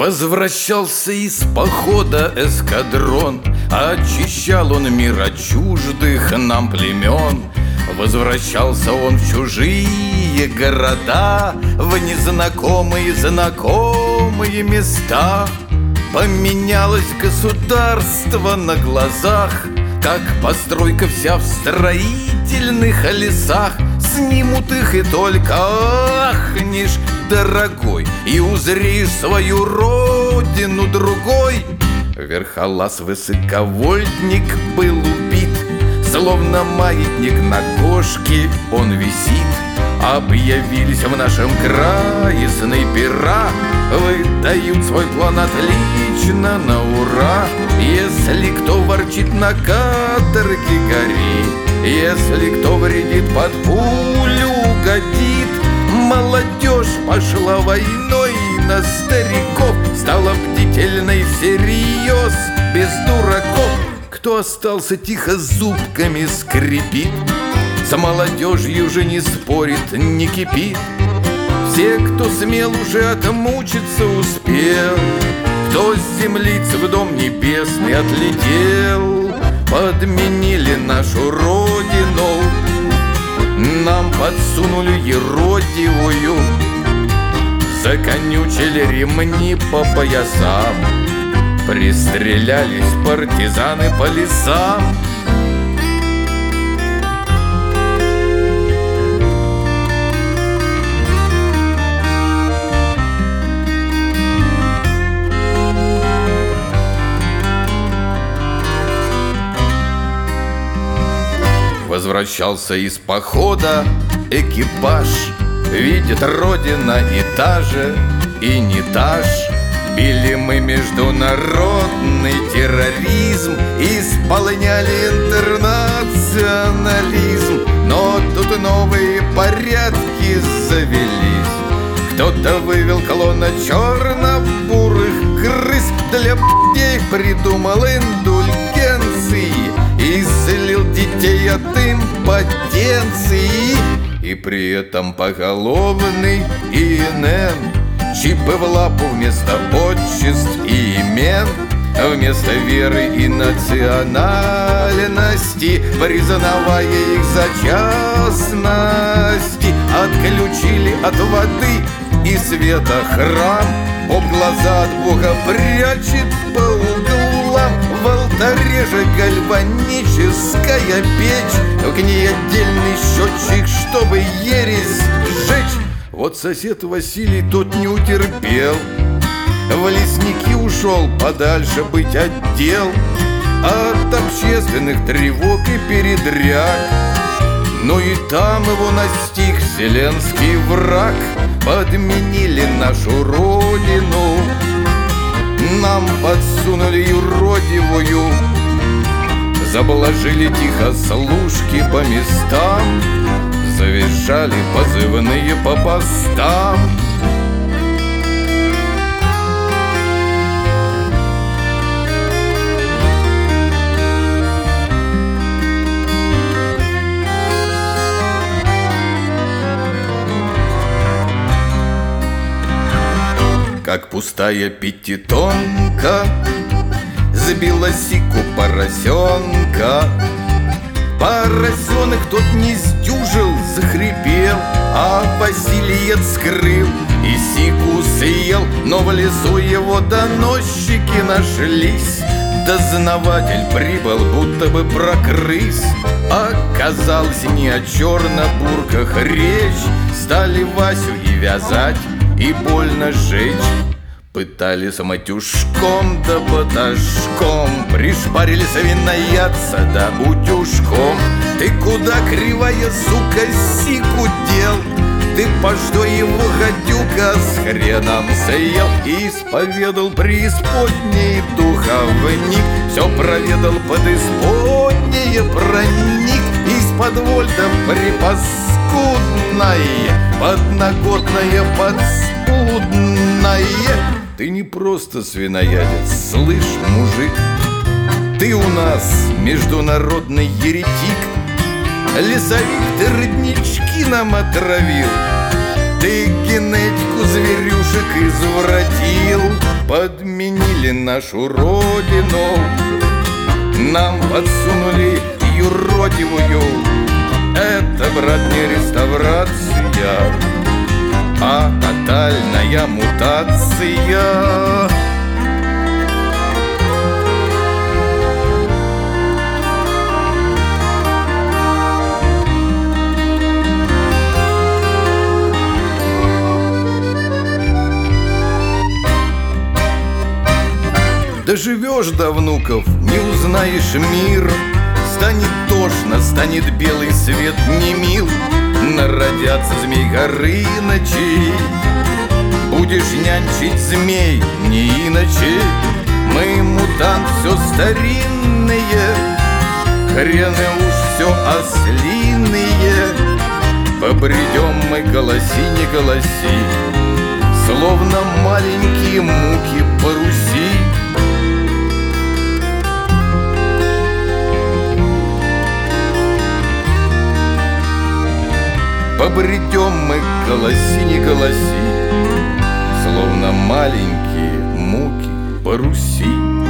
Возвращался из похода эскадрон, очищал он мир от чуждых нам племен. Возвращался он в чужие города, в незнакомые знакомые места. Поменялось государство на глазах, как постройка вся в строительных лесах. Снимут их, и только ахнешь, дорогой, и узреешь свою родину другой. Верхолаз высоковольтник был убит, словно маятник на кошке он висит. Объявились в нашем крае снайпера, выдают свой план отлично на ура. Если кто ворчит, на каторге гори, если кто вредит, под пулю угодит. Молодежь пошла войной на стариков, стала бдительной всерьез, без дураков. Кто остался, тихо зубками скрипит, с молодежью уже не спорит, не кипит. Все, кто смел, уже отмучиться успел, кто с землиц в дом небесный отлетел. Подменили нашу родину, нам подсунули еродивую, законючили ремни по поясам, пристрелялись партизаны по лесам. Возвращался из похода экипаж, видит родина и та же, и не та ж. Били мы международный терроризм, исполняли интернационализм. Но тут новые порядки завелись, кто-то вывел колонну черно-бурых крыс, для б***ей придумал индульгенции и исцелил детей от импотенции. И при этом поголовный ИНН, чипы в лапу вместо отчеств и имен, вместо веры и национальности, признавая их за частности. Отключили от воды и света храм, Бог глаза от Бога прячет по углам. В алтаре же гальваническая печь, к ней отдельный счетчик, чтобы ересь сжечь. Вот сосед Василий, тот не утерпел, в лесники ушел подальше быть отдел от общественных тревог и передряг. Но и там его настиг вселенский враг. Подменили нашу родину, нам подсунули юродивую, заблажили тихо служки по местам, завизжали позывные по постам. Как пустая пятитонка сбила сику поросенка. Поросенок тот не сдюжил, захрипел, а Василий скрыл и сику съел. Но в лесу его доносчики нашлись, дознаватель прибыл, будто бы про крыс. Оказалось, не о чернобурках речь, стали Васю и вязать, и больно сжечь. Пытались матюшком да баташком, пришпарили свиноядца да утюжком. Ты куда, кривая сука, сику дел? Ты по что его, гадюка, с хреном съел? Исповедал преисподней духовник, все проведал подисподнее проник. Из-под вольта припаскудное, подноготное, подспудное. Ты не просто свиноядец, слышь, мужик, ты у нас международный еретик. Лесовик, ты роднички нам отравил, ты генетику зверюшек извратил. По нашу родину. Нам подсунули юродивую. Это, брат, не реставрация, а тотальная мутация. Доживешь до внуков, не узнаешь мир. Станет тошно, станет белый свет не мил. Народятся змей Горынычи. Будешь нянчить змей не иначе. Мы, мутант, все старинные, хрены уж все ослиные. Побредем мы, голоси, не голоси, словно маленькие муки по Руси. Побредем мы, голоси, не голоси, словно маленькие муки по Руси.